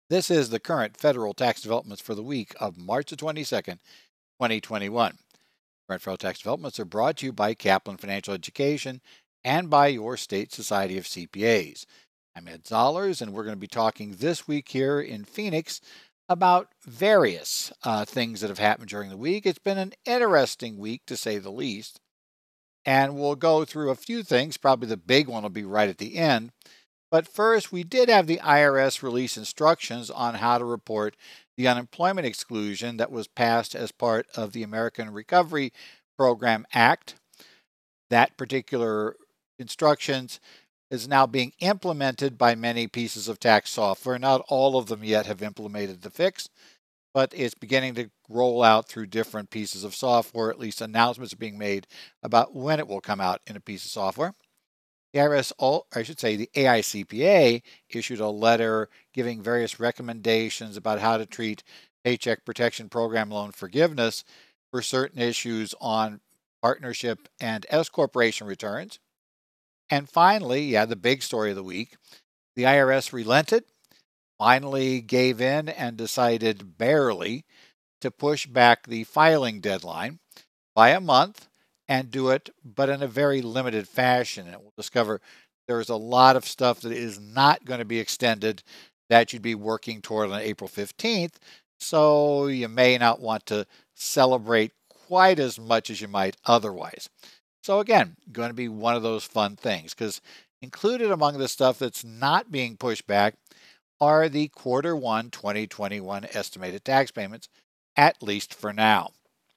This is the current federal tax developments for the week of March the 22nd, 2021. Current federal tax developments are brought to you by Kaplan Financial Education and by your state society of CPAs. I'm Ed Zollers, and we're going to be talking this week here in Phoenix about various things that have happened during the week. It's been an interesting week, to say the least. And we'll go through a few things. Probably the big one will be right at the end. But first, we did have the IRS release instructions on how to report the unemployment exclusion that was passed as part of the American Recovery Program Act. That particular instructions is now being implemented by many pieces of tax software. Not all of them yet have implemented the fix, but it's beginning to roll out through different pieces of software. At least announcements are being made about when it will come out in a piece of software. The the AICPA issued a letter giving various recommendations about how to treat Paycheck Protection Program loan forgiveness for certain issues on partnership and S corporation returns. And finally, the big story of the week, the IRS relented, finally gave in and decided barely to push back the filing deadline by a month and do it, but in a very limited fashion. And we'll discover there's a lot of stuff that is not going to be extended that you'd be working toward on April 15th. So you may not want to celebrate quite as much as you might otherwise. So again, going to be one of those fun things, because included among the stuff that's not being pushed back are the Q1 2021 estimated tax payments, at least for now.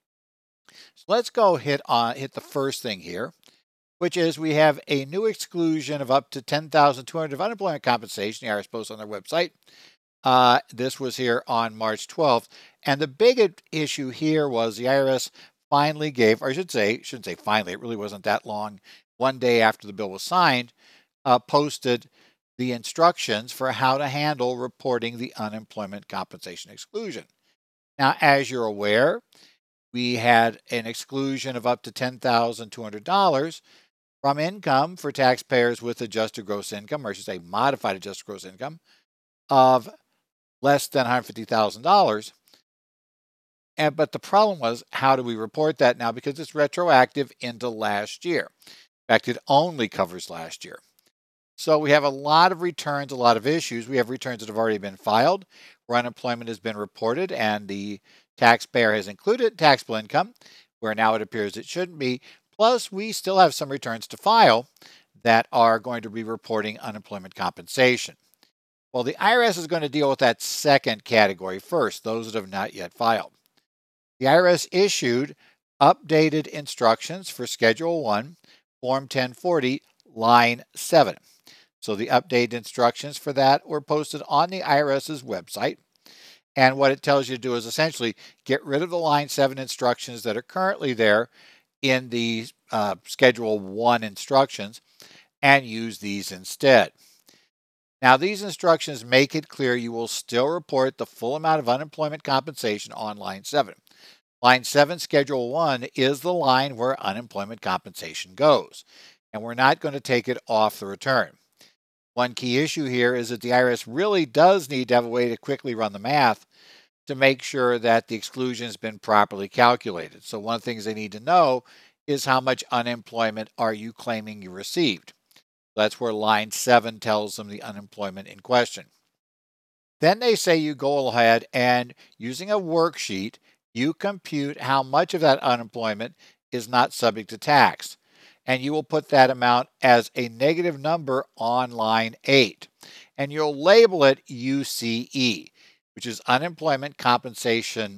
So let's go hit the first thing here, which is we have a new exclusion of up to $10,200 of unemployment compensation. The IRS posts on their website. This was here on March 12th, and the big issue here was the IRS finally gave, or I shouldn't say finally, it really wasn't that long. One day after the bill was signed, posted the instructions for how to handle reporting the unemployment compensation exclusion. Now, as you're aware, we had an exclusion of up to $10,200 from income for taxpayers with adjusted gross income, or I should say modified adjusted gross income, of less than $150,000. But the problem was, how do we report that now? Because it's retroactive into last year. In fact, it only covers last year. So we have a lot of returns, a lot of issues. We have returns that have already been filed, where unemployment has been reported, and the taxpayer has included taxable income, where now it appears it shouldn't be. Plus, we still have some returns to file that are going to be reporting unemployment compensation. Well, the IRS is going to deal with that second category first, those that have not yet filed. The IRS issued updated instructions for Schedule 1, Form 1040, Line 7. So the updated instructions for that were posted on the IRS's website. And what it tells you to do is essentially get rid of the Line 7 instructions that are currently there in the Schedule 1 instructions and use these instead. Now, these instructions make it clear you will still report the full amount of unemployment compensation on Line 7. Line 7, Schedule 1, is the line where unemployment compensation goes, and we're not going to take it off the return. One key issue here is that the IRS really does need to have a way to quickly run the math to make sure that the exclusion has been properly calculated. So one of the things they need to know is how much unemployment are you claiming you received. That's where line 7 tells them the unemployment in question. Then they say you go ahead and, using a worksheet, you compute how much of that unemployment is not subject to tax. And you will put that amount as a negative number on line 8. And you'll label it UCE, which is unemployment compensation,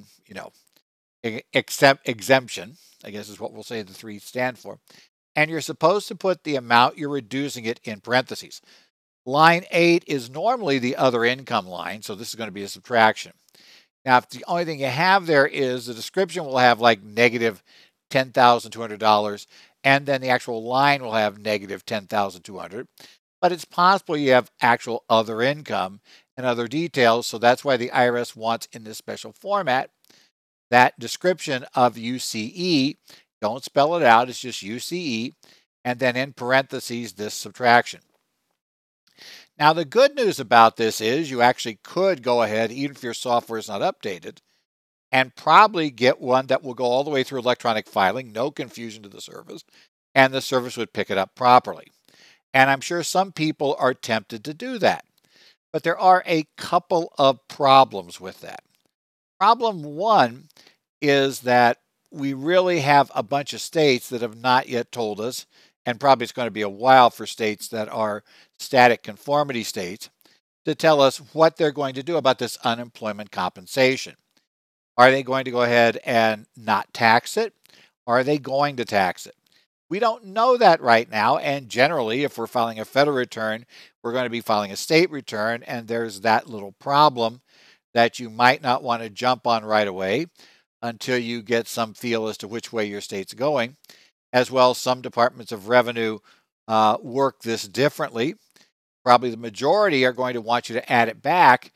exemption, I guess is what we'll say the three stand for. And you're supposed to put the amount you're reducing it in parentheses. Line 8 is normally the other income line, so this is going to be a subtraction. Now, if the only thing you have there is the description will have like negative $10,200, and then the actual line will have negative $10,200. But it's possible you have actual other income and other details, so that's why the IRS wants in this special format that description of UCE. Don't spell it out, it's just UCE, and then in parentheses this subtraction. Now, the good news about this is you actually could go ahead, even if your software is not updated, and probably get one that will go all the way through electronic filing, no confusion to the service, and the service would pick it up properly. And I'm sure some people are tempted to do that. But there are a couple of problems with that. Problem one is that we really have a bunch of states that have not yet told us, and probably it's going to be a while for states that are static conformity states, to tell us what they're going to do about this unemployment compensation. Are they going to go ahead and not tax it? Are they going to tax it? We don't know that right now, and generally, if we're filing a federal return, we're going to be filing a state return, and there's that little problem that you might not want to jump on right away until you get some feel as to which way your state's going. As well, some departments of revenue work this differently. Probably the majority are going to want you to add it back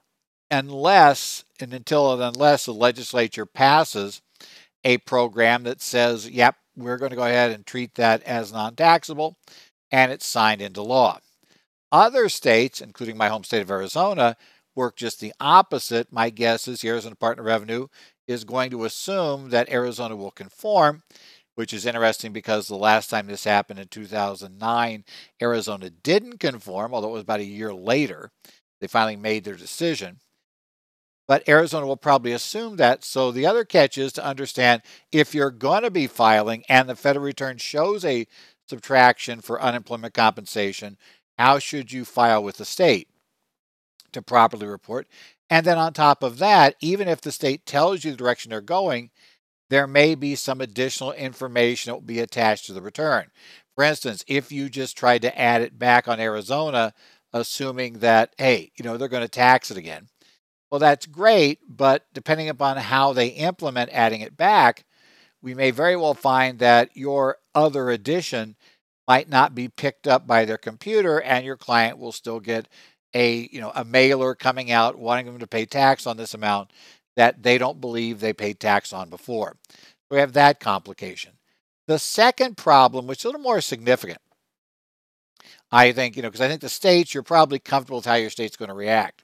unless the legislature passes a program that says, yep, we're going to go ahead and treat that as non-taxable, and it's signed into law. Other states, including my home state of Arizona, work just the opposite. My guess is the Arizona Department of Revenue is going to assume that Arizona will conform, which is interesting because the last time this happened in 2009, Arizona didn't conform, although it was about a year later. They finally made their decision. But Arizona will probably assume that. So the other catch is to understand if you're going to be filing and the federal return shows a subtraction for unemployment compensation, how should you file with the state to properly report? And then on top of that, even if the state tells you the direction they're going, there may be some additional information that will be attached to the return. For instance, if you just tried to add it back on Arizona, assuming that, hey, they're going to tax it again. Well, that's great, but depending upon how they implement adding it back, we may very well find that your other addition might not be picked up by their computer, and your client will still get a mailer coming out wanting them to pay tax on this amount that they don't believe they paid tax on before. We have that complication. The second problem, which is a little more significant, I think, because I think the states, you're probably comfortable with how your state's going to react.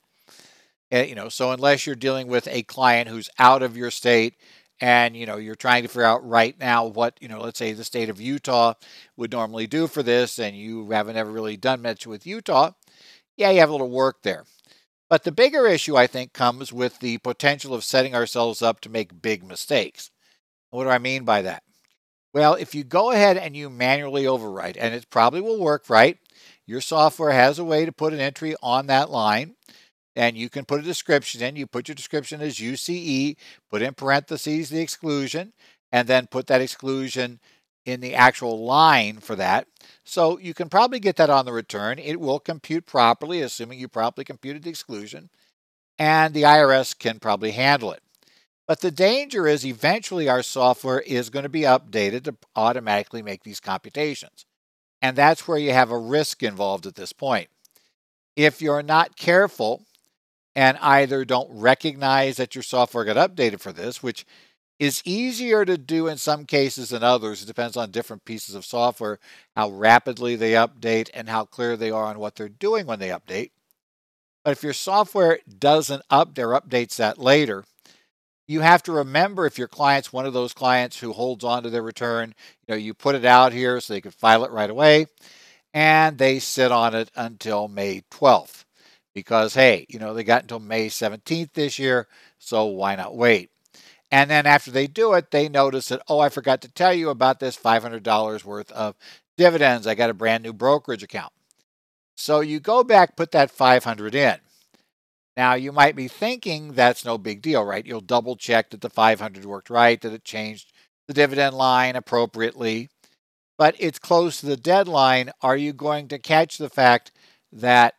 So unless you're dealing with a client who's out of your state and, you're trying to figure out right now what, let's say the state of Utah would normally do for this, and you haven't ever really done much with Utah, yeah, you have a little work there. But the bigger issue, I think, comes with the potential of setting ourselves up to make big mistakes. What do I mean by that? Well, if you go ahead and you manually overwrite, and it probably will work, right? Your software has a way to put an entry on that line, and you can put a description in. You put your description as UCE, put in parentheses the exclusion, and then put that exclusion in the actual line for that. So you can probably get that on the return. It will compute properly, assuming you properly computed the exclusion, and the IRS can probably handle it. But the danger is eventually our software is going to be updated to automatically make these computations. And that's where you have a risk involved at this point. If you're not careful and either don't recognize that your software got updated for this, which is easier to do in some cases than others. It depends on different pieces of software, how rapidly they update and how clear they are on what they're doing when they update. But if your software doesn't update or updates that later, you have to remember if your client's one of those clients who holds on to their return, you put it out here so they could file it right away, and they sit on it until May 12th. Because, hey, they got until May 17th this year, so why not wait? And then after they do it, they notice that, I forgot to tell you about this $500 worth of dividends. I got a brand new brokerage account. So you go back, put that $500 in. Now, you might be thinking that's no big deal, right? You'll double check that the $500 worked right, that it changed the dividend line appropriately. But it's close to the deadline. Are you going to catch the fact that,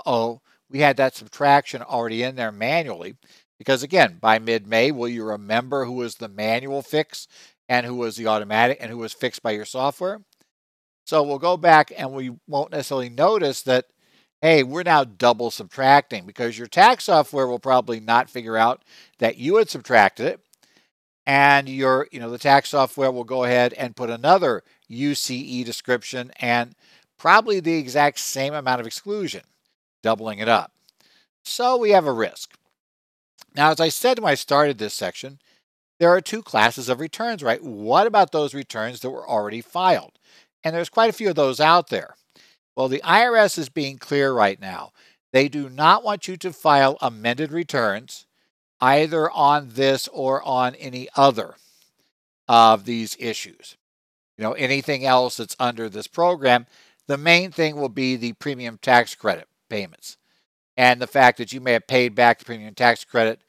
we had that subtraction already in there manually? Because again, by mid-May, will you remember who was the manual fix and who was the automatic and who was fixed by your software? So we'll go back and we won't necessarily notice that, hey, we're now double subtracting, because your tax software will probably not figure out that you had subtracted it. And the tax software will go ahead and put another UCE description and probably the exact same amount of exclusion. doubling it up. So we have a risk. Now, as I said when I started this section, there are two classes of returns, right? What about those returns that were already filed? And there's quite a few of those out there. Well, the IRS is being clear right now. They do not want you to file amended returns either on this or on any other of these issues. Anything else that's under this program, the main thing will be the premium tax credit payments and the fact that you may have paid back the premium tax credit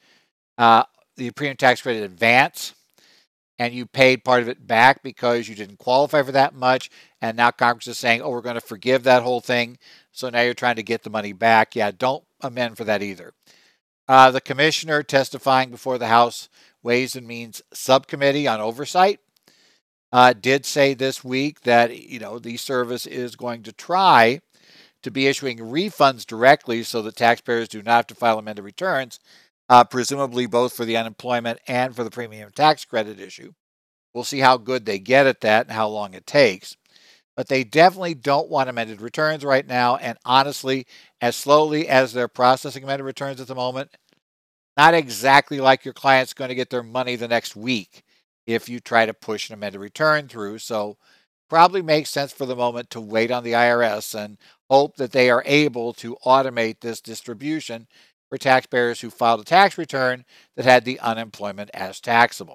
advance, and you paid part of it back because you didn't qualify for that much, and now Congress is saying, we're going to forgive that whole thing, so now you're trying to get the money back. Yeah, don't amend for that either. The commissioner testifying before the House Ways and Means Subcommittee on Oversight did say this week that, the service is going to try to be issuing refunds directly so that taxpayers do not have to file amended returns, presumably both for the unemployment and for the premium tax credit issue. We'll see how good they get at that and how long it takes. But they definitely don't want amended returns right now. And honestly, as slowly as they're processing amended returns at the moment, not exactly like your client's going to get their money the next week if you try to push an amended return through. So probably makes sense for the moment to wait on the IRS and hope that they are able to automate this distribution for taxpayers who filed a tax return that had the unemployment as taxable.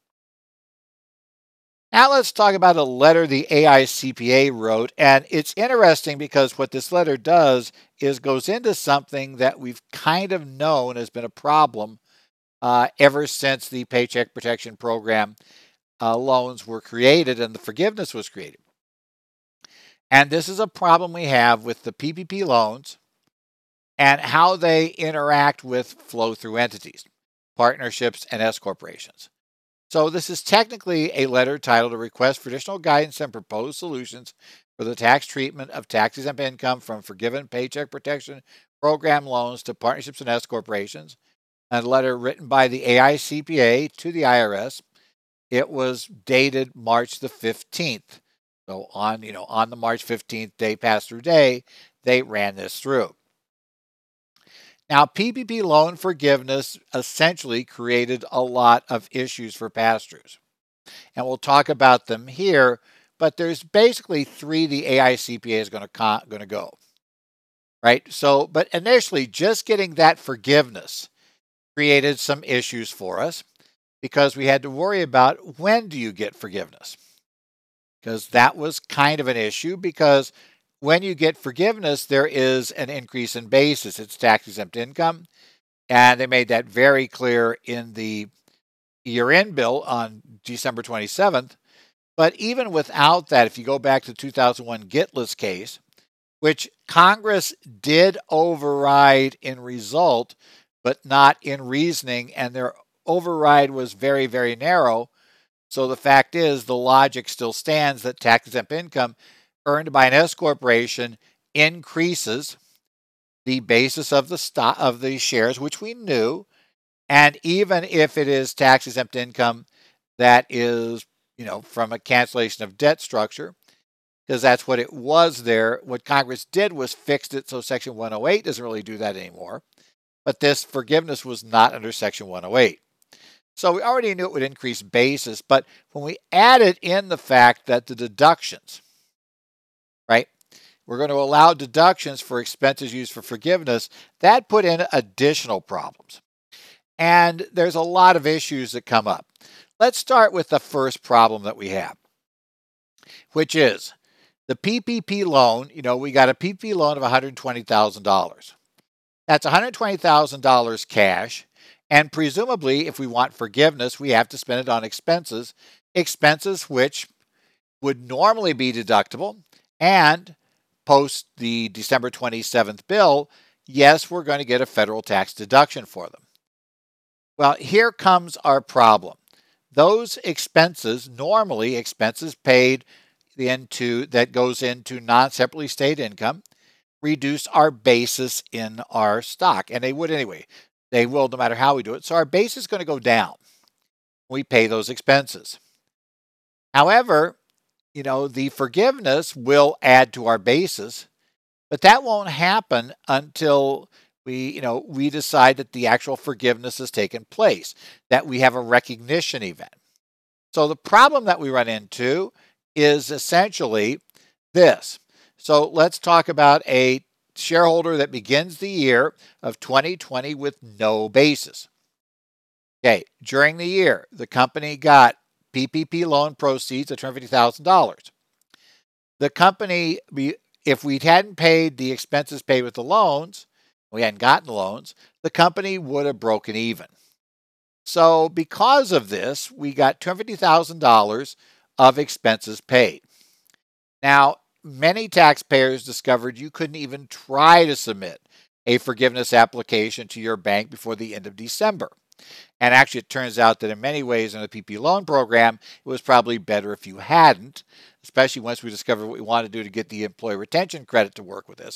Now let's talk about a letter the AICPA wrote, and it's interesting because what this letter does is goes into something that we've kind of known has been a problem ever since the Paycheck Protection Program loans were created and the forgiveness was created. And this is a problem we have with the PPP loans and how they interact with flow-through entities, partnerships, and S corporations. So this is technically a letter titled A Request for Additional Guidance and Proposed Solutions for the Tax Treatment of Tax-Exempt Income from Forgiven Paycheck Protection Program Loans to Partnerships and S Corporations. A letter written by the AICPA to the IRS. It was dated March the 15th. So on the March 15th day pass-through day, they ran this through. Now, PPP loan forgiveness essentially created a lot of issues for pass-throughs. And we'll talk about them here, but there's basically three the AICPA is going to go. Right? So, but initially, just getting that forgiveness created some issues for us because we had to worry about when do you get forgiveness? Because that was kind of an issue because when you get forgiveness, there is an increase in basis. It's tax-exempt income. And they made that very clear in the year-end bill on December 27th. But even without that, if you go back to the 2001 Gitlis case, which Congress did override in result, but not in reasoning, and their override was very, very narrow. So the fact is, the logic still stands that tax-exempt income earned by an S corporation increases the basis of the shares, which we knew, and even if it is tax-exempt income that is, from a cancellation of debt structure, because that's what it was there. What Congress did was fixed it so Section 108 doesn't really do that anymore. But this forgiveness was not under Section 108. So we already knew it would increase basis, but when we added in the fact that the deductions, right, we're going to allow deductions for expenses used for forgiveness, that put in additional problems. And there's a lot of issues that come up. Let's start with the first problem that we have, which is the PPP loan. We got a PPP loan of $120,000. That's $120,000 cash, and presumably, if we want forgiveness, we have to spend it on expenses which would normally be deductible, and post the December 27th bill, yes, we're going to get a federal tax deduction for them. Well, here comes our problem. Those expenses, normally expenses paid that goes into non-separately stated income, reduce our basis in our stock. And they would anyway. They will no matter how we do it. So our base is going to go down. We pay those expenses. However, the forgiveness will add to our basis, But that won't happen until we decide that the actual forgiveness has taken place, that we have a recognition event. So the problem that we run into is essentially this. So let's talk about a shareholder that begins the year of 2020 with no basis. Okay, during the year, the company got PPP loan proceeds of $250,000. The company, if we hadn't paid the expenses paid with the loans, we hadn't gotten the loans, the company would have broken even. So because of this, we got $250,000 of expenses paid. Now, many taxpayers discovered you couldn't even try to submit a forgiveness application to your bank before the end of December. And actually, it turns out that in many ways in the PPP loan program, it was probably better if you hadn't, especially once we discovered what we want to do to get the employee retention credit to work with this.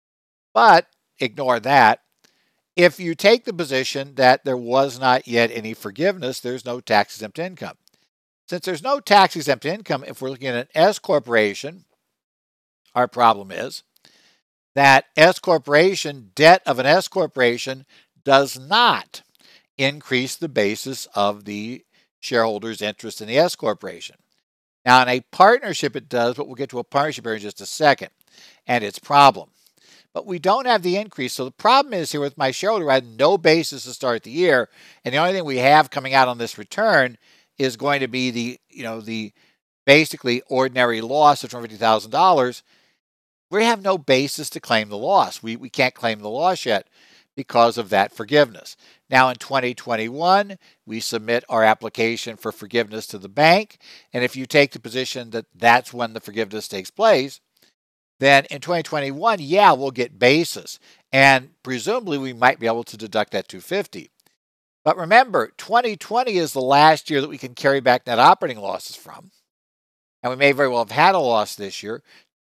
But ignore that. If you take the position that there was not yet any forgiveness, there's no tax-exempt income. Since there's no tax-exempt income, if we're looking at an S corporation, our problem is that S corporation, debt of an S corporation does not increase the basis of the shareholder's interest in the S corporation. Now, in a partnership, it does, but we'll get to a partnership here in just a second and its problem. But we don't have the increase. So the problem is here with my shareholder, I had no basis to start the year. And the only thing we have coming out on this return is going to be the basically ordinary loss of $250,000. We have no basis to claim the loss. We can't claim the loss yet because of that forgiveness. Now in 2021, we submit our application for forgiveness to the bank. And if you take the position that that's when the forgiveness takes place, then in 2021, yeah, we'll get basis. And presumably we might be able to deduct that $250,000. But remember, 2020 is the last year that we can carry back net operating losses from. And we may very well have had a loss this year.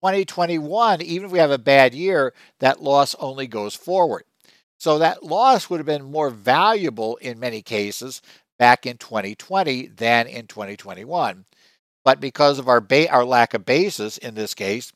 2021, even if we have a bad year, that loss only goes forward. So that loss would have been more valuable in many cases back in 2020 than in 2021. But because of our lack of basis in this case,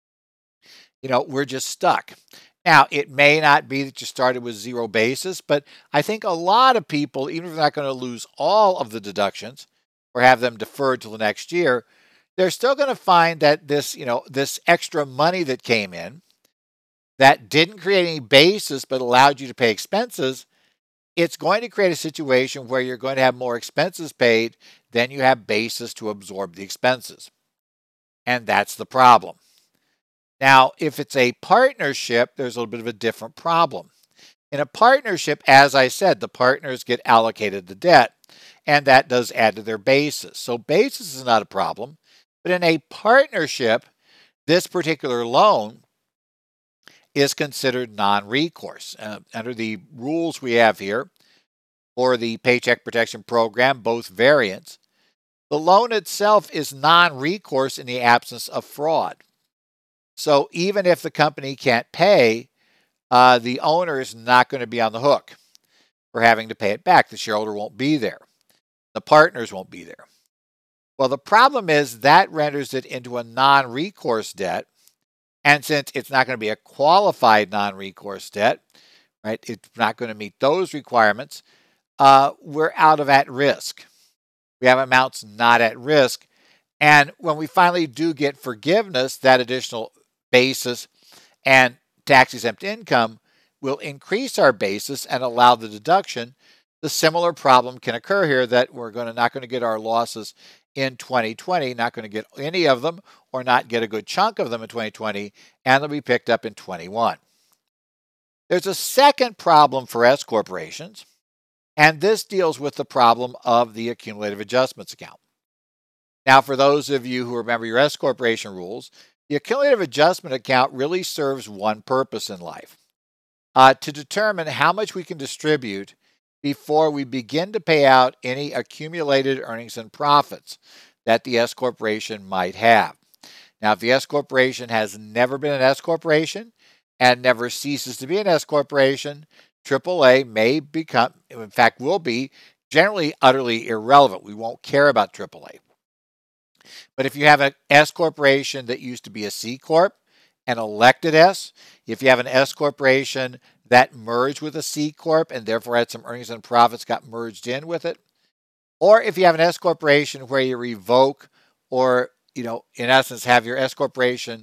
we're just stuck. Now, it may not be that you started with zero basis, but I think a lot of people, even if they're not going to lose all of the deductions or have them deferred till the next year, they're still going to find that this extra money that came in that didn't create any basis but allowed you to pay expenses, it's going to create a situation where you're going to have more expenses paid than you have basis to absorb the expenses. And that's the problem. Now, if it's a partnership, there's a little bit of a different problem. In a partnership, as I said, the partners get allocated the debt, and that does add to their basis. So basis is not a problem. But in a partnership, this particular loan is considered non-recourse. Under the rules we have here for the Paycheck Protection Program, both variants, the loan itself is non-recourse in the absence of fraud. So even if the company can't pay, the owner is not going to be on the hook for having to pay it back. The shareholder won't be there. The partners won't be there. Well, the problem is that renders it into a non-recourse debt. And since it's not going to be a qualified non-recourse debt, right, it's not going to meet those requirements, we're out of at risk. We have amounts not at risk. And when we finally do get forgiveness, that additional basis and tax-exempt income will increase our basis and allow the deduction. The similar problem can occur here that we're not going to get our losses in 2020, not going to get any of them or not get a good chunk of them in 2020, and they'll be picked up in 21. There's a second problem for S corporations, and this deals with the problem of the accumulative adjustments account. Now, for those of you who remember your S corporation rules, the accumulative adjustment account really serves one purpose in life, to determine how much we can distribute before we begin to pay out any accumulated earnings and profits that the S corporation might have. Now, if the S corporation has never been an S corporation and never ceases to be an S corporation, AAA may become, in fact, will be generally utterly irrelevant. We won't care about AAA. But if you have an S corporation that used to be a C corp an elected S, if you have an S corporation that merged with a C corp and therefore had some earnings and profits got merged in with it, or if you have an S corporation where you revoke or, in essence, have your S corporation,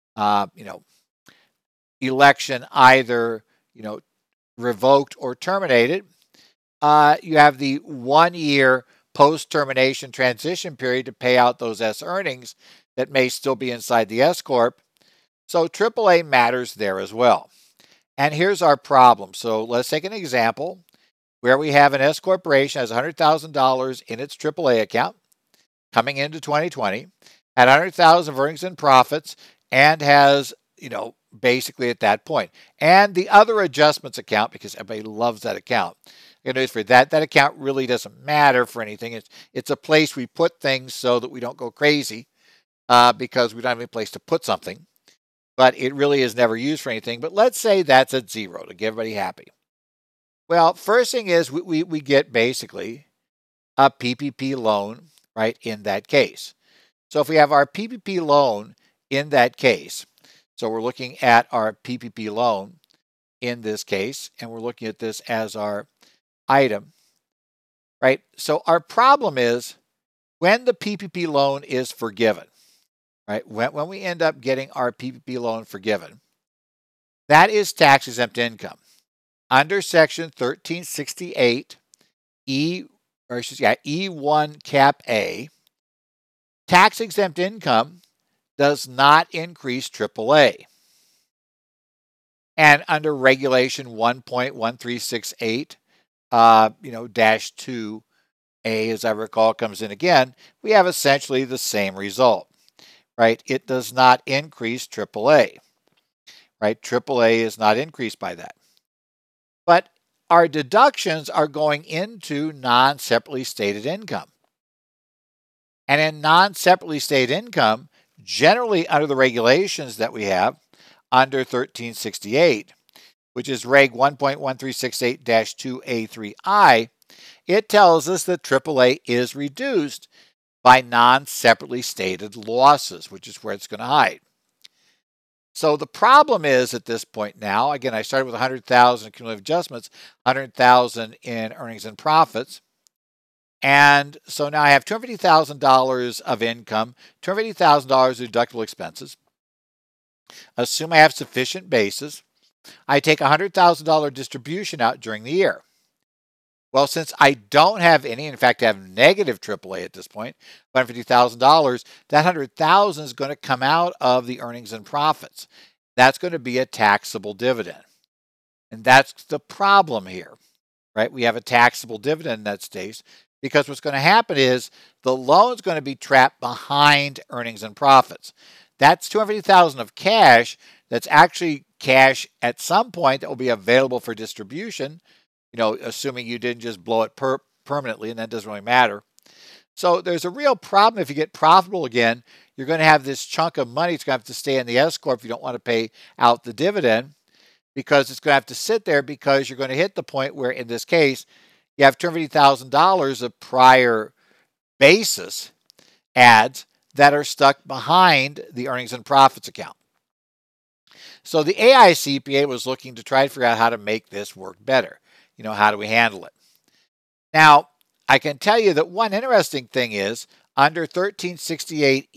election either, revoked or terminated, you have the 1 year post-termination transition period to pay out those S earnings that may still be inside the S corp. So AAA matters there as well. And here's our problem. So let's take an example where we have an S corporation has $100,000 in its AAA account coming into 2020, had $100,000 of earnings and profits, and has, basically at that point. And the other adjustments account, because everybody loves that account. For that account really doesn't matter for anything. It's a place we put things so that we don't go crazy because we don't have any place to put something. But it really is never used for anything. But let's say that's at zero to get everybody happy. Well, first thing is we get basically a PPP loan, right, in that case. So if we have our PPP loan in that case, so we're looking at our PPP loan in this case, and we're looking at this as our item, right? So our problem is when the PPP loan is forgiven, right? When we end up getting our PPP loan forgiven, that is tax-exempt income. Under Section 1368 E1 Cap A, tax-exempt income does not increase AAA. And under Regulation 1.1368, dash 2A, as I recall, comes in again, we have essentially the same result, right? It does not increase AAA, right? AAA is not increased by that. But our deductions are going into non-separately stated income. And in non-separately stated income, generally under the regulations that we have under 1368, which is Reg 1.1368-2A3I, it tells us that AAA is reduced by non-separately stated losses, which is where it's going to hide. So the problem is at this point now, again, I started with 100,000 cumulative adjustments, 100,000 in earnings and profits. And so now I have $250,000 of income, $250,000 of deductible expenses. Assume I have sufficient basis. I take a $100,000 distribution out during the year. Well, since I don't have any, in fact, I have negative AAA at this point, $150,000, that $100,000 is going to come out of the earnings and profits. That's going to be a taxable dividend. And that's the problem here, right? We have a taxable dividend in that state because what's going to happen is the loan is going to be trapped behind earnings and profits. That's $250,000 of cash that's actually cash at some point that will be available for distribution, assuming you didn't just blow it permanently, and that doesn't really matter. So there's a real problem if you get profitable again. You're going to have this chunk of money. It's going to have to stay in the S corp if you don't want to pay out the dividend, because it's going to have to sit there because you're going to hit the point where, in this case, you have $250,000 of prior basis adds that are stuck behind the earnings and profits account. So the AICPA was looking to try to figure out how to make this work better. How do we handle it? Now, I can tell you that one interesting thing is under 1368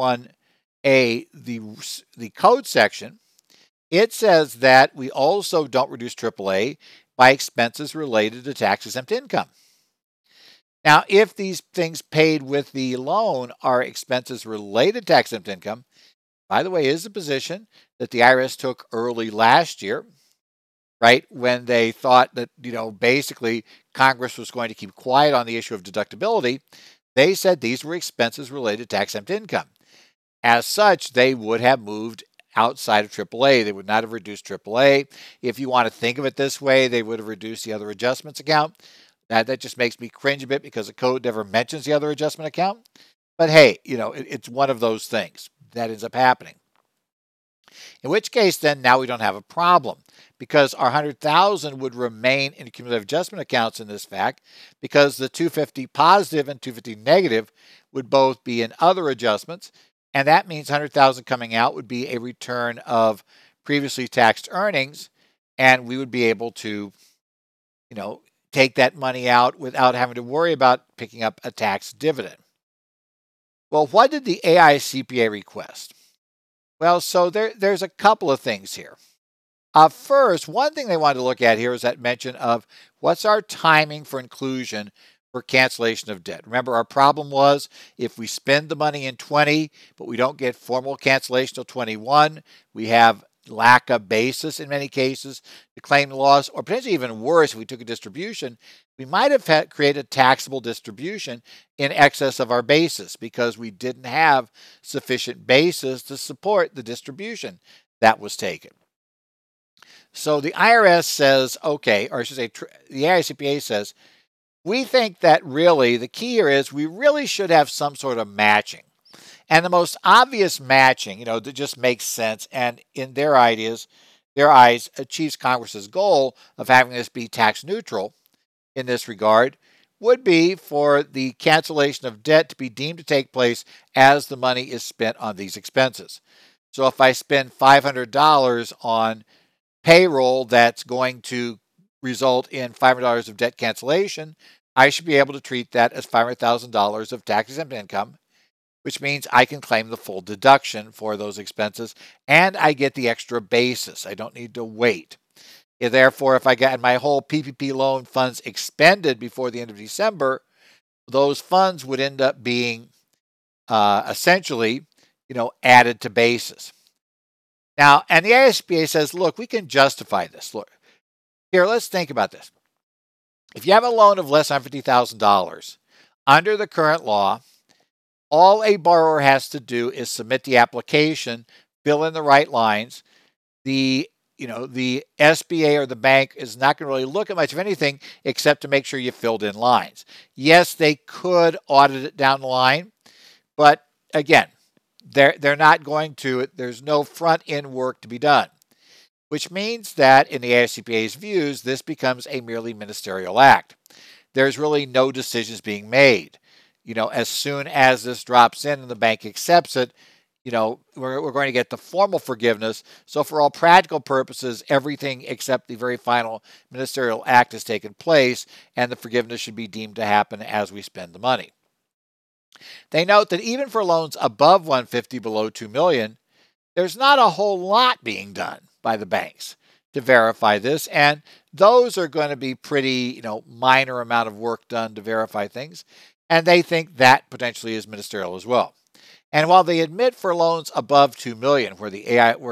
E1A, the code section, it says that we also don't reduce AAA by expenses related to tax-exempt income. Now, if these things paid with the loan are expenses related to tax-exempt income, by the way, is a position that the IRS took early last year, right, when they thought that, basically Congress was going to keep quiet on the issue of deductibility. They said these were expenses related to tax-exempt income. As such, they would have moved outside of AAA. They would not have reduced AAA. If you want to think of it this way, they would have reduced the other adjustments account. That just makes me cringe a bit because the code never mentions the other adjustment account. But hey, it's one of those things that ends up happening. In which case, then, now we don't have a problem because our $100,000 would remain in cumulative adjustment accounts in this fact, because the $250 positive and $250 negative would both be in other adjustments, and that means 100,000 coming out would be a return of previously taxed earnings, and we would be able to, take that money out without having to worry about picking up a tax dividend. Well, what did the AICPA request? Well, so there's a couple of things here. First, one thing they wanted to look at here is that mention of what's our timing for inclusion for cancellation of debt. Remember, our problem was if we spend the money in 20, but we don't get formal cancellation till 21, we have lack of basis in many cases to claim the loss, or potentially even worse, if we took a distribution, we might have created a taxable distribution in excess of our basis because we didn't have sufficient basis to support the distribution that was taken. So the IRS says, okay, or I should say the AICPA says, we think that really the key here is we really should have some sort of matching. And the most obvious matching, that just makes sense and in their eyes achieves Congress's goal of having this be tax neutral in this regard, would be for the cancellation of debt to be deemed to take place as the money is spent on these expenses. So if I spend $500 on payroll that's going to result in $500 of debt cancellation, I should be able to treat that as $500,000 of tax-exempt income, which means I can claim the full deduction for those expenses, and I get the extra basis. I don't need to wait. Therefore, if I got my whole PPP loan funds expended before the end of December, those funds would end up being essentially, added to basis. Now, and the AICPA says, look, we can justify this. Look, here, let's think about this. If you have a loan of less than $50,000, under the current law, all a borrower has to do is submit the application, fill in the right lines. The SBA or the bank is not going to really look at much of anything except to make sure you filled in lines. Yes, they could audit it down the line, but again, they're not going to. There's no front-end work to be done, which means that in the AICPA's views, this becomes a merely ministerial act. There's really no decisions being made. As soon as this drops in and the bank accepts it, we're going to get the formal forgiveness. So for all practical purposes, everything except the very final ministerial act has taken place, and the forgiveness should be deemed to happen as we spend the money. They note that even for loans above 150 below 2 million, there's not a whole lot being done by the banks to verify this, and those are going to be pretty, minor amount of work done to verify things, and they think that potentially is ministerial as well. And while they admit for loans above 2 million, where the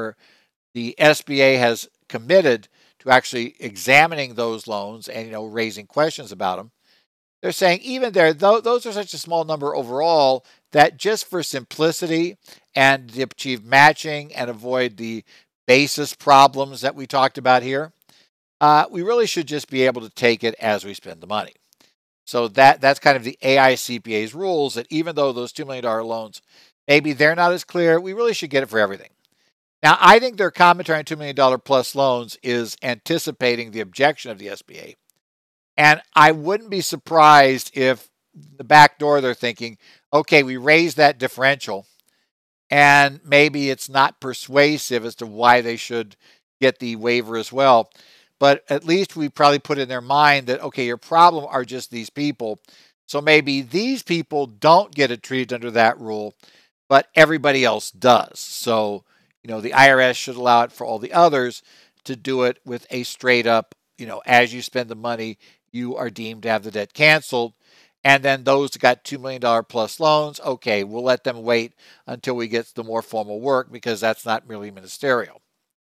SBA has committed to actually examining those loans and raising questions about them, they're saying even there, those are such a small number overall that just for simplicity and to achieve matching and avoid the basis problems that we talked about here, we really should just be able to take it as we spend the money. So that's kind of the AICPA's rules, that even though those $2 million loans, maybe they're not as clear, we really should get it for everything. Now, I think their commentary on $2 million plus loans is anticipating the objection of the SBA. And I wouldn't be surprised if the back door they're thinking, okay, we raised that differential, and maybe it's not persuasive as to why they should get the waiver as well. But at least we probably put in their mind that, okay, your problem are just these people. So maybe these people don't get it treated under that rule, but everybody else does. So, the IRS should allow it for all the others to do it with a straight up, as you spend the money, you are deemed to have the debt canceled. And then those that got $2 million plus loans, okay, we'll let them wait until we get the more formal work because that's not really ministerial.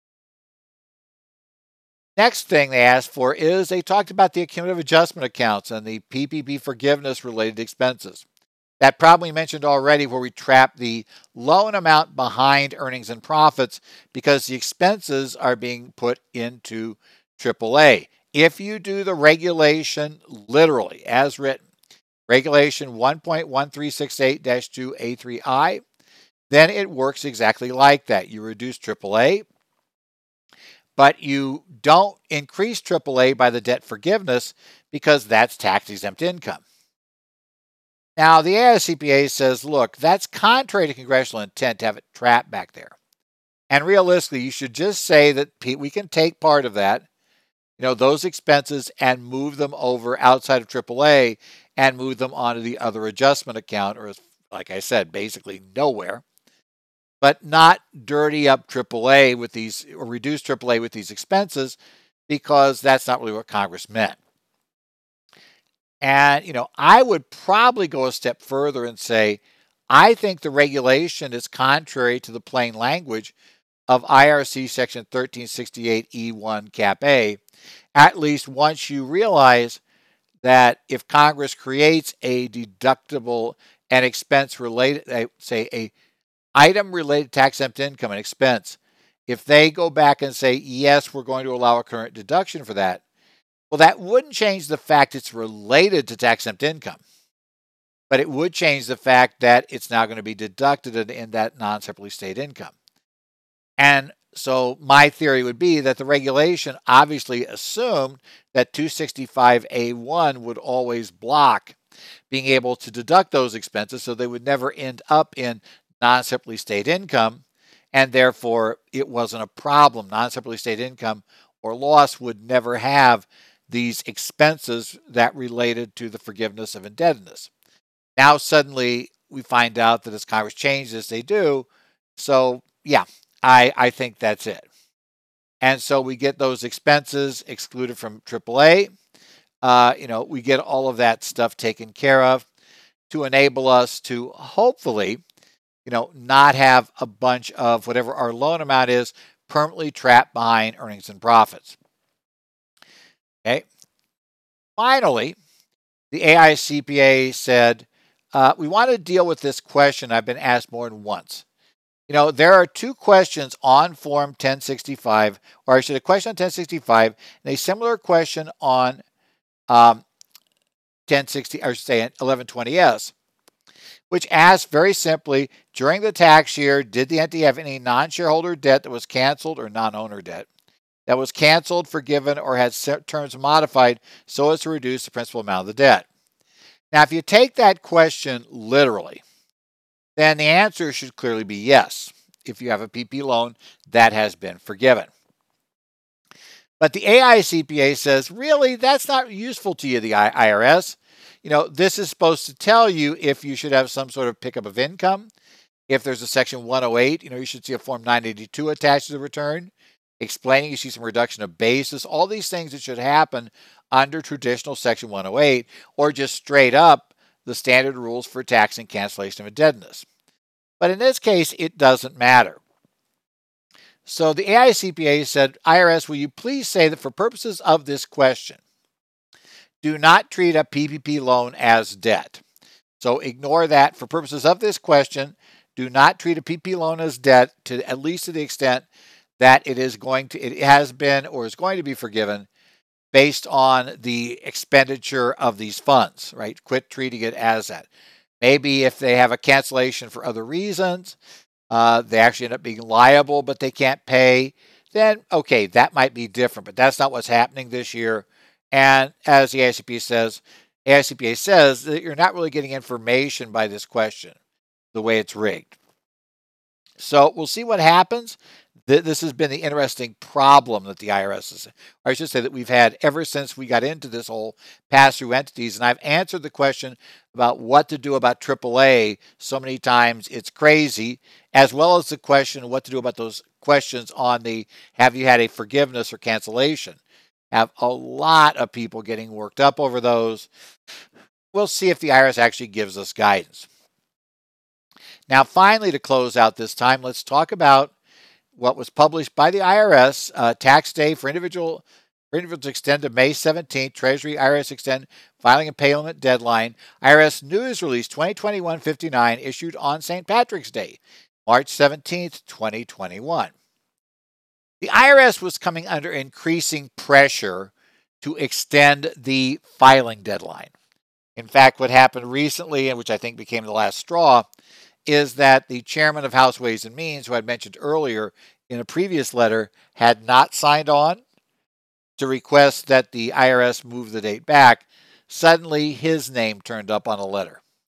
Next thing they asked for is they talked about the cumulative adjustment accounts and the PPP forgiveness related expenses. That probably mentioned already where we trap the loan amount behind earnings and profits because the expenses are being put into AAA. If you do the regulation literally as written, regulation 1.1368-2A3I, then it works exactly like that. You reduce AAA, but you don't increase AAA by the debt forgiveness because that's tax-exempt income. Now, the AICPA says, look, that's contrary to congressional intent to have it trapped back there. And realistically, you should just say that we can take part of that, those expenses, and move them over outside of AAA and move them onto the other adjustment account, or like I said, basically nowhere, but not dirty up AAA with these, or reduce AAA with these expenses, because that's not really what Congress meant. And, I would probably go a step further and say, I think the regulation is contrary to the plain language of IRC Section 1368E1 Cap A, at least once you realize that if Congress creates a deductible and expense related, say a item related tax exempt income and expense, if they go back and say, yes, we're going to allow a current deduction for that, well, that wouldn't change the fact it's related to tax exempt income, but it would change the fact that it's now going to be deducted in that non-separately stated income. And so my theory would be that the regulation obviously assumed that 265A1 would always block being able to deduct those expenses, so they would never end up in non-separately stated income, and therefore it wasn't a problem. Non-separately stated income or loss would never have these expenses that related to the forgiveness of indebtedness. Now suddenly we find out that as Congress changes, they do. So yeah, I think that's it. And so we get those expenses excluded from AAA. We get all of that stuff taken care of to enable us to hopefully, not have a bunch of whatever our loan amount is permanently trapped behind earnings and profits. Okay. Finally, the AICPA said, we want to deal with this question I've been asked more than once. There are two questions on Form 1065, or I should, a question on 1065 and a similar question on 1120S, which asks very simply, during the tax year, did the entity have any non-shareholder debt that was canceled, or non-owner debt that was canceled, forgiven, or had terms modified so as to reduce the principal amount of the debt? Now, if you take that question literally, then the answer should clearly be yes, if you have a PP loan that has been forgiven. But the AICPA says, really, that's not useful to you, the IRS. This is supposed to tell you if you should have some sort of pickup of income. If there's a Section 108, you should see a Form 982 attached to the return, explaining you see some reduction of basis, all these things that should happen under traditional Section 108, or just straight up the standard rules for tax and cancellation of indebtedness. But in this case, it doesn't matter. So the AICPA said, IRS, will you please say that for purposes of this question, do not treat a PPP loan as debt. So ignore that. For purposes of this question, do not treat a PPP loan as debt, to at least to the extent that it has been or is going to be forgiven based on the expenditure of these funds, right? Quit treating it as that. Maybe if they have a cancellation for other reasons, they actually end up being liable, but they can't pay, then okay, that might be different, but that's not what's happening this year. And as the AICPA says that you're not really getting information by this question the way it's rigged. So we'll see what happens. This has been the interesting problem that the IRS is, or I should say that we've had ever since we got into this whole pass-through entities. And I've answered the question about what to do about AAA so many times it's crazy, as well as the question of what to do about those questions on the have you had a forgiveness or cancellation. Have a lot of people getting worked up over those. We'll see if the IRS actually gives us guidance. Now, finally, to close out this time, let's talk about what was published by the IRS. Tax day for individuals extend to May 17th. Treasury IRS extend filing and payment deadline. IRS News Release 2021-59 issued on St. Patrick's Day, March 17th, 2021. The IRS was coming under increasing pressure to extend the filing deadline. In fact, what happened recently, and which I think became the last straw, is that the chairman of House Ways and Means, who I mentioned earlier in a previous letter, had not signed on to request that the IRS move the date back. Suddenly, his name turned up on a letter.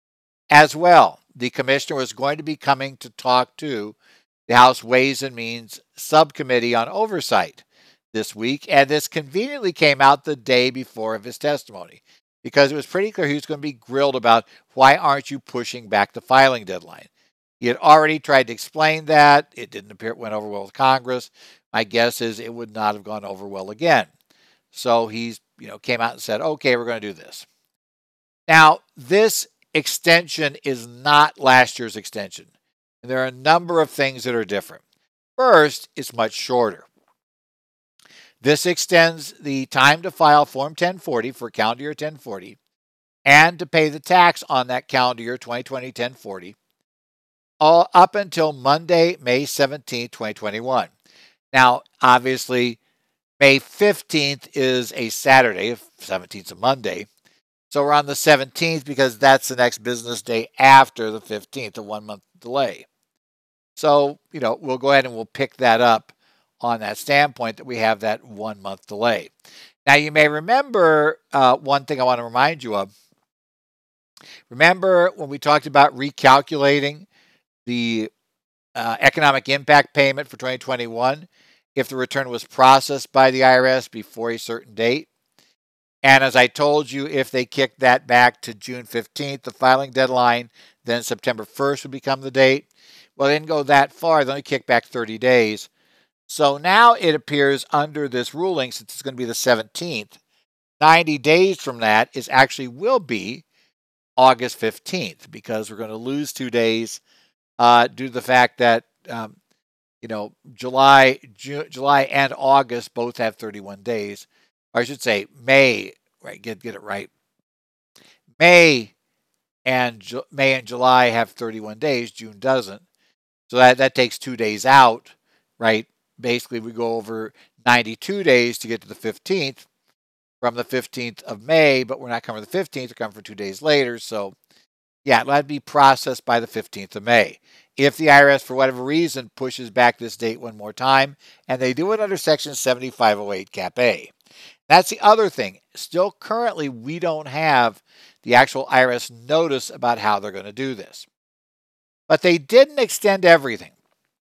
As well, the commissioner was going to be coming to talk to the House Ways and Means Subcommittee on Oversight this week, and this conveniently came out the day before of his testimony because it was pretty clear he was going to be grilled about why aren't you pushing back the filing deadline. He had already tried to explain that. It didn't appear it went over well with Congress. My guess is it would not have gone over well again. So he's, came out and said, okay, we're going to do this. Now, this extension is not last year's extension. And there are a number of things that are different. First, it's much shorter. This extends the time to file Form 1040 for calendar year 1040 and to pay the tax on that calendar year 2020 1040 all up until Monday, May 17, 2021. Now, obviously, May 15th is a Saturday, 17th is a Monday. So we're on the 17th because that's the next business day after the 15th, a 1 month delay. So, we'll go ahead and we'll pick that up on that standpoint that we have that 1 month delay. Now, you may remember one thing I want to remind you of. Remember when we talked about recalculating the economic impact payment for 2021 if the return was processed by the IRS before a certain date? And as I told you, if they kicked that back to June 15th, the filing deadline, then September 1st would become the date. Well, they didn't go that far. They only kicked back 30 days. So now it appears under this ruling, since it's going to be the 17th, 90 days from that will be August 15th, because we're going to lose 2 days due to the fact that July and August both have 31 days. Or I should say May, right? Get it right. May and July have 31 days. June doesn't. So that takes 2 days out, right? Basically, we go over 92 days to get to the 15th from the 15th of May, but we're not coming to the 15th. We're coming for 2 days later. So, yeah, that'd be processed by the 15th of May. If the IRS, for whatever reason, pushes back this date one more time, and they do it under Section 7508 Cap A. That's the other thing. Still currently, we don't have the actual IRS notice about how they're going to do this. But they didn't extend everything.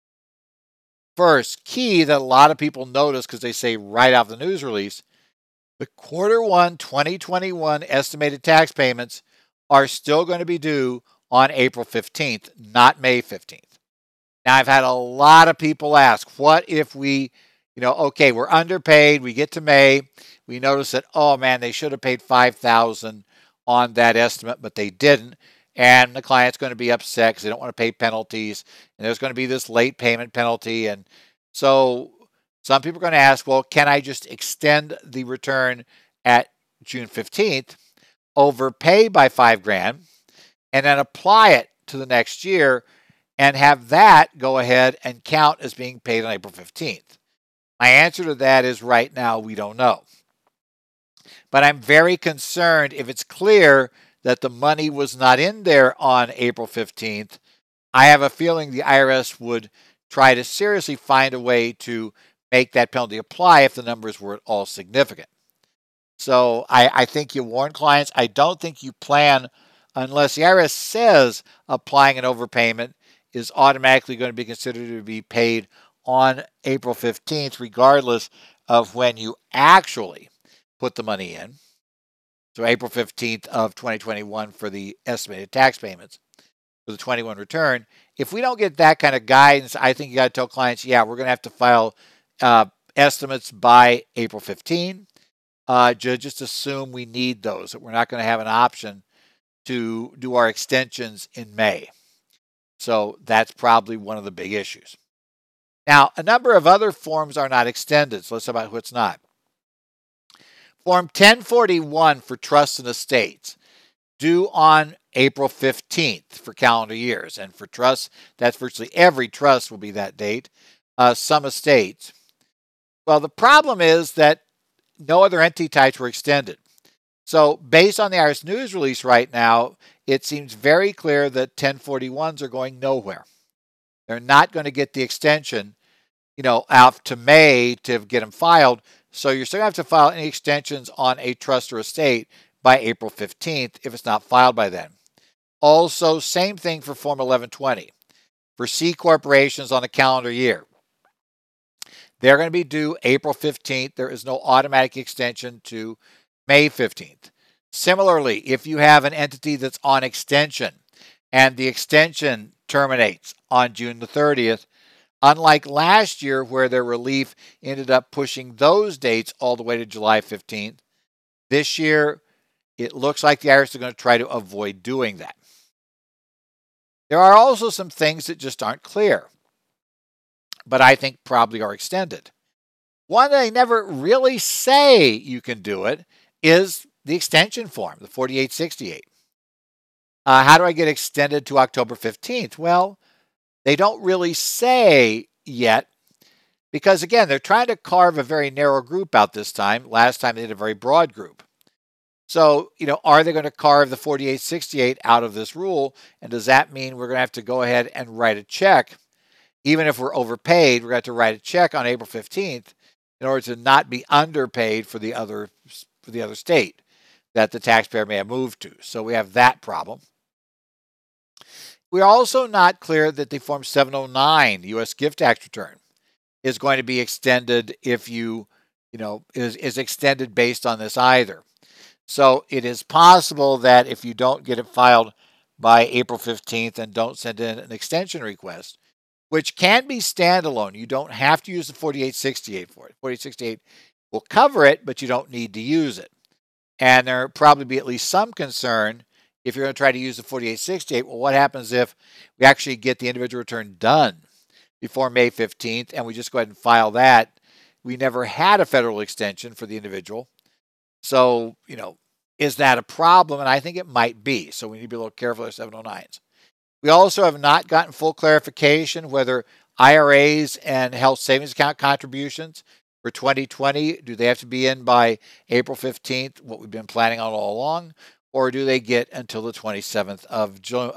First, key that a lot of people notice because they say right off the news release, the Q1 2021 estimated tax payments are still going to be due on April 15th, not May 15th. Now, I've had a lot of people ask, what if we, we're underpaid, we get to May, we notice that, oh man, they should have paid $5,000 on that estimate, but they didn't. And the client's going to be upset because they don't want to pay penalties. And there's going to be this late payment penalty. And so some people are going to ask, well, can I just extend the return at June 15th, overpay by $5,000, and then apply it to the next year and have that go ahead and count as being paid on April 15th? My answer to that is right now, we don't know. But I'm very concerned if it's clear that the money was not in there on April 15th, I have a feeling the IRS would try to seriously find a way to make that penalty apply if the numbers were at all significant. So I think you warn clients. I don't think you plan, unless the IRS says applying an overpayment is automatically going to be considered to be paid on April 15th, regardless of when you actually put the money in. So April 15th of 2021 for the estimated tax payments for the 21 return. If we don't get that kind of guidance, I think you got to tell clients, yeah, we're going to have to file estimates by April 15. Just assume we need those, that we're not going to have an option to do our extensions in May. So that's probably one of the big issues. Now, a number of other forms are not extended. So let's talk about what's not. Form 1041 for trusts and estates, due on April 15th for calendar years. And for trusts, that's virtually every trust will be that date. Some estates. Well, the problem is that no other entity types were extended. So based on the IRS news release right now, it seems very clear that 1041s are going nowhere. They're not going to get the extension, out to May to get them filed. So you're still going to have to file any extensions on a trust or estate by April 15th if it's not filed by then. Also, same thing for Form 1120. For C corporations on a calendar year, they're going to be due April 15th. There is no automatic extension to May 15th. Similarly, if you have an entity that's on extension and the extension terminates on June the 30th, unlike last year where their relief ended up pushing those dates all the way to July 15th, this year it looks like the IRS is going to try to avoid doing that. There are also some things that just aren't clear, but I think probably are extended. One they never really say you can do it is the extension form, the 4868. How do I get extended to October 15th? Well, they don't really say yet because, again, they're trying to carve a very narrow group out this time. Last time they did a very broad group. So, are they going to carve the 4868 out of this rule? And does that mean we're going to have to go ahead and write a check? Even if we're overpaid, we're going to have to write a check on April 15th in order to not be underpaid for the other state that the taxpayer may have moved to. So we have that problem. We're also not clear that the Form 709, the U.S. gift tax return, is going to be extended if is extended based on this either. So it is possible that if you don't get it filed by April 15th and don't send in an extension request, which can be standalone, you don't have to use the 4868 for it. 4868 will cover it, but you don't need to use it. And there will probably be at least some concern if you're going to try to use the 4868. Well, what happens if we actually get the individual return done before May 15th and we just go ahead and file that? We never had a federal extension for the individual. So, is that a problem? And I think it might be. So we need to be a little careful with 709s. We also have not gotten full clarification whether IRAs and health savings account contributions for 2020, do they have to be in by April 15th, what we've been planning on all along, or do they get until the 27th of June,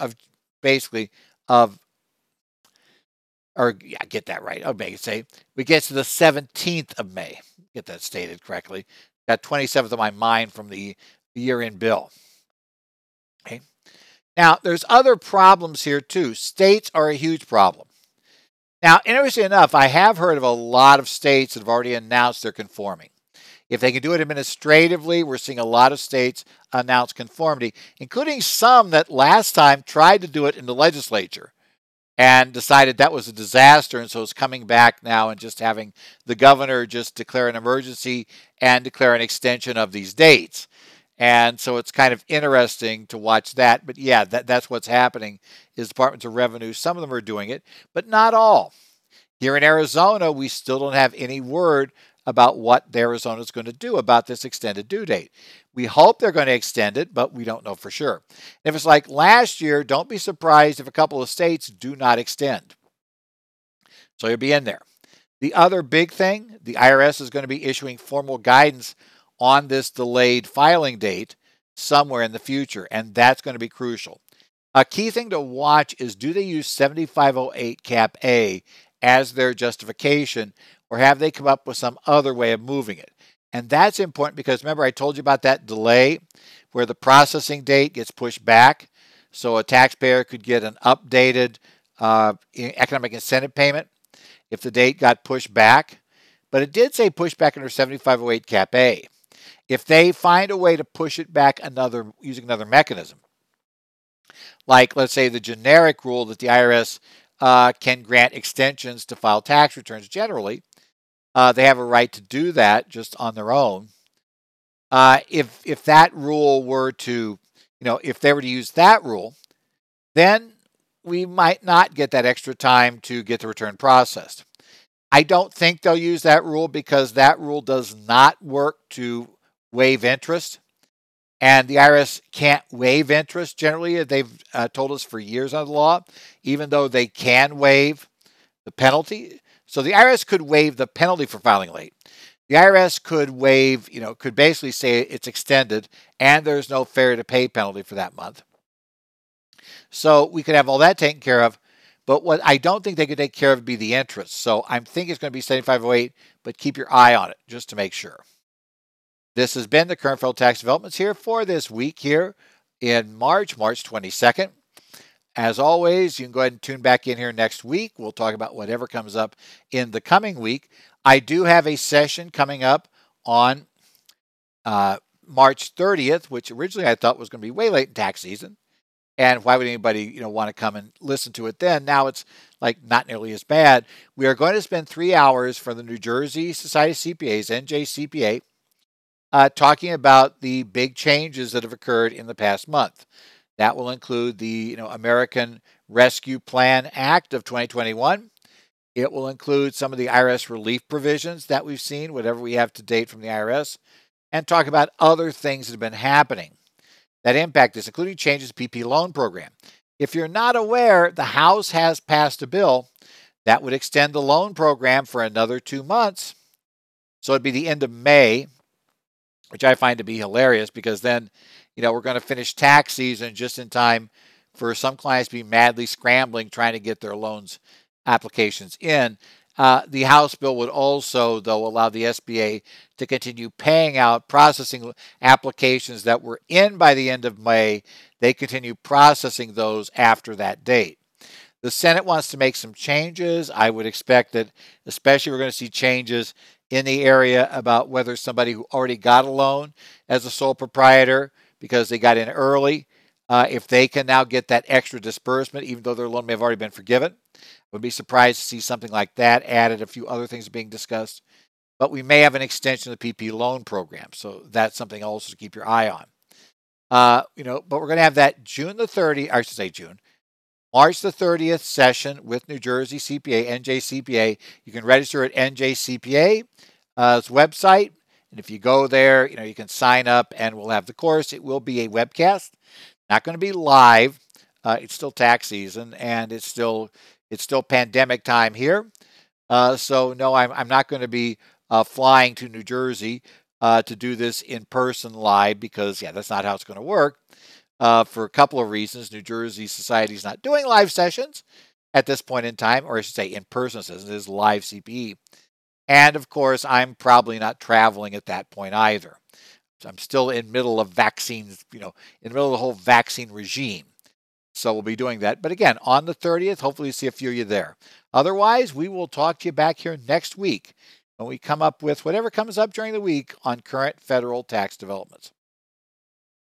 get that right. I'll make it say, we get to the 17th of May. Get that stated correctly. Got 27th of my mind from the year-end bill. Okay. Now, there's other problems here too. States are a huge problem. Now, interestingly enough, I have heard of a lot of states that have already announced they're conforming. If they can do it administratively, we're seeing a lot of states announce conformity, including some that last time tried to do it in the legislature and decided that was a disaster, and so it's coming back now and just having the governor just declare an emergency and declare an extension of these dates. And so it's kind of interesting to watch that. But yeah, that's what's happening is Departments of Revenue. Some of them are doing it, but not all. Here in Arizona, we still don't have any word about what Arizona is going to do about this extended due date. We hope they're going to extend it, but we don't know for sure. If it's like last year, don't be surprised if a couple of states do not extend. So you'll be in there. The other big thing, the IRS is going to be issuing formal guidance on this delayed filing date somewhere in the future, and that's going to be crucial. A key thing to watch is, do they use 7508 Cap A as their justification, or have they come up with some other way of moving it? And that's important because remember I told you about that delay where the processing date gets pushed back, so a taxpayer could get an updated economic incentive payment if the date got pushed back. But it did say push back under 7508 Cap A. If they find a way to push it back using another mechanism, like let's say the generic rule that the IRS can grant extensions to file tax returns generally, they have a right to do that just on their own. If that rule were to, if they were to use that rule, then we might not get that extra time to get the return processed. I don't think they'll use that rule because that rule does not work to waive interest. And the IRS can't waive interest generally. They've told us for years under the law, even though they can waive the penalty. So the IRS could waive the penalty for filing late. The IRS could waive, could basically say it's extended and there's no failure to pay penalty for that month. So we could have all that taken care of. But what I don't think they could take care of would be the interest. So I'm thinking it's going to be 7508, but keep your eye on it just to make sure. This has been the Current Federal Tax Developments here for this week here in March 22nd. As always, you can go ahead and tune back in here next week. We'll talk about whatever comes up in the coming week. I do have a session coming up on March 30th, which originally I thought was going to be way late in tax season. And why would anybody, want to come and listen to it then? Now it's like not nearly as bad. We are going to spend 3 hours for the New Jersey Society of CPAs, NJCPA, talking about the big changes that have occurred in the past month. That will include the American Rescue Plan Act of 2021. It will include some of the IRS relief provisions that we've seen, whatever we have to date from the IRS, and talk about other things that have been happening that impact this, including changes to PP loan program. If you're not aware, the House has passed a bill that would extend the loan program for another 2 months. So it'd be the end of May, which I find to be hilarious because then, we're going to finish tax season just in time for some clients to be madly scrambling trying to get their loans applications in. The House bill would also, though, allow the SBA to continue paying out processing applications that were in by the end of May. They continue processing those after that date. The Senate wants to make some changes. I would expect that especially we're going to see changes in the area about whether somebody who already got a loan as a sole proprietor because they got in early, if they can now get that extra disbursement, even though their loan may have already been forgiven. Would be surprised to see something like that added. A few other things being discussed, but we may have an extension of the PP loan program, so that's something also to keep your eye on. But we're going to have that March the 30th session with New Jersey CPA, NJCPA. You can register at NJCPA's website, and if you go there, you can sign up, and we'll have the course. It will be a webcast, not going to be live. It's still tax season, and it's still pandemic time here. So no, I'm not going to be flying to New Jersey to do this in person live because, that's not how it's going to work. For a couple of reasons. New Jersey Society is not doing live sessions at this point in time, or I should say in-person sessions. It is live CPE. And of course, I'm probably not traveling at that point either. So I'm still in middle of vaccines, in the middle of the whole vaccine regime. So we'll be doing that. But again, on the 30th, hopefully see a few of you there. Otherwise, we will talk to you back here next week when we come up with whatever comes up during the week on current federal tax developments.